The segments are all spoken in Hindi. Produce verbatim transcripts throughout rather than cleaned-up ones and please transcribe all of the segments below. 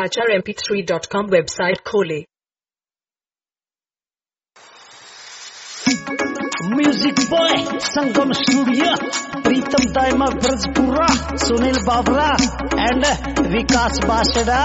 H R M P three dot com website खोले। Music boy Sangam studio, Pritam Daima Brajpura, Sunil Babra and Vikas Basra.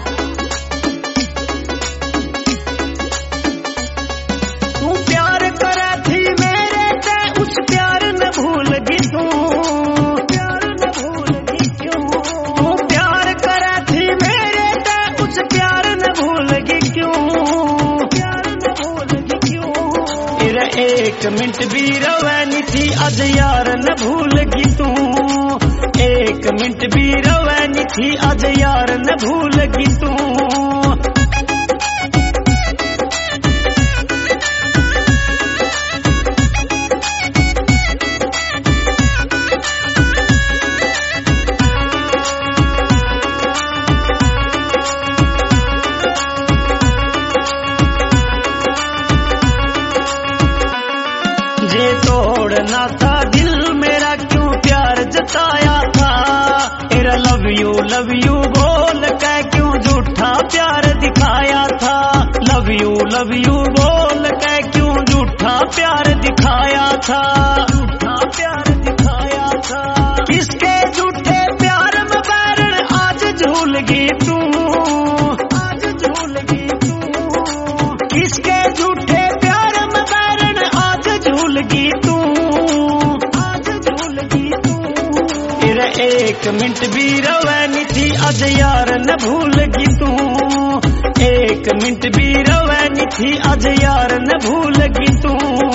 तू प्यार करे थी मेरे ते, उस प्यार न भूल गई तू, प्यार न भूल गई क्यों? तू प्यार करे थी मेरे ते, उस प्यार न भूल गई क्यों? प्यार न भूल गई क्यों? तेरा एक मिनट भी रवानी थी, आज यार न भूल गई तू। एक मिनट भी रवानी थी, आज यार न भूल गई तू। जे तोड़ना था दिल मेरा, क्यों प्यार जताया था? तेरा लव यू लव यू बोल के क्यों झूठा प्यार दिखाया था? लव यू लव यू बोल के क्यों झूठा प्यार दिखाया था? झूठा प्यार दिखाया था। किसके झूठे प्यार में बैरण आज झूल गई तू, आज झूल गई तू। किसके झूठे प्यार में बैरण आज झूल गई तू, आज झूल गई तू। तेरा एक मिनट भी रवानी थी, आज यार न भूल गई तू। एक मिनट भी रवानी थी, आज यार न भूल गई तू।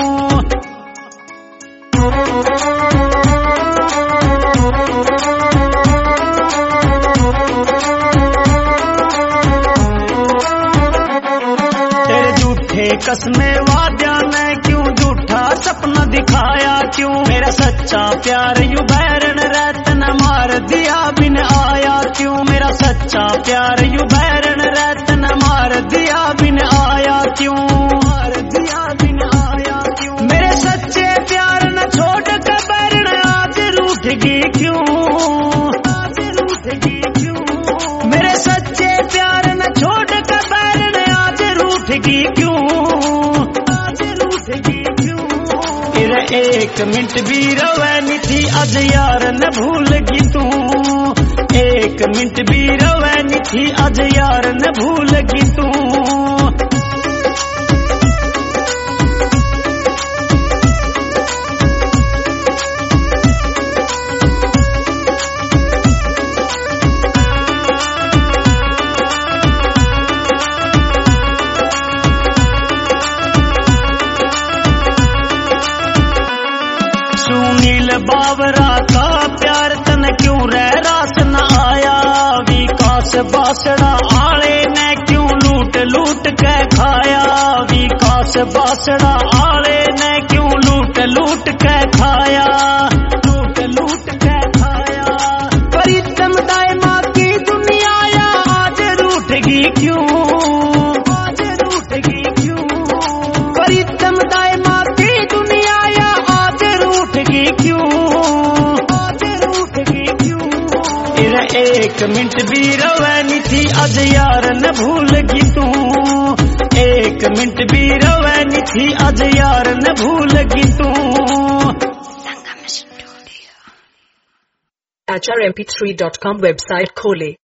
तेरे झूठे कसमे वाद्या ने क्यों झूठा सपना दिखाया क्यों? मेरा सच्चा प्यार यू बैरन रतन मार दिया बिन आया क्यों? मेरा सच्चा प्यार यू बैरन रतन मार दिया बिन आया क्यों? मार दिया बिन आया क्यों? मेरे सच्चे प्यार न छोड़ कर बैरन आज रूठ गई क्यों? आज रूठ गई क्यों? मेरे सच्चे प्यार न छोड़ कर बैरन आज रूठ गई क्यों? आज रूठ गई क्यों? तेरा एक मिनट भी रवानी थी, आज यार न भूल गई तू। एक मिनट भी रवानी थी, आज यार न भूल गई तू। सुनील बाबरा का प्यार तन क्यों रह रास न आया? विकास बासड़ा आले ने क्यों लूट लूट के खाया? विकास बासड़ा आले ने क्यों लूट लूट के खाया? लूट लूट के खाया। प्रीतम दाइमा की दुनिया या आज रूठ गई क्यों? आज रूठ गई क्यों? प्रीतम दाइमा की दुनिया या आज रूठ गई क्यों? आज रूठ गई क्यों? तेरा एक मिनट भी रवानी थी, आज यार न भूल गई तू। एक मिनट भी रवानी थी, आज यार न भूल गई तू। H R M P three dot com website खोले।